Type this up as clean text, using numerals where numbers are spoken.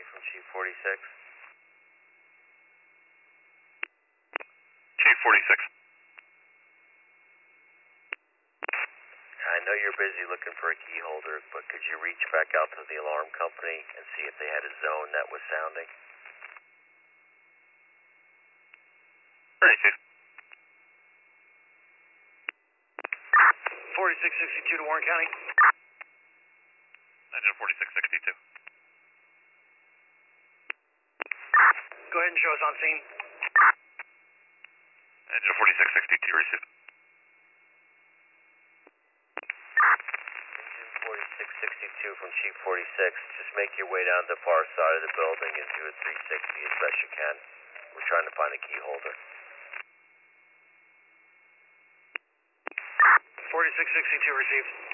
from Chief 46. Chief 46. I know you're busy looking for a key holder, but could you reach back out to the alarm company and see if they had a zone that was sounding? Alright, Chief. 4662 to Warren County. Engine 4662. Go ahead and show us on scene. Engine 4662 received. Engine 4662 from Chief 46. Just make your way down to the far side of the building and do a 360 as best you can. We're trying to find a key holder. 4662 received.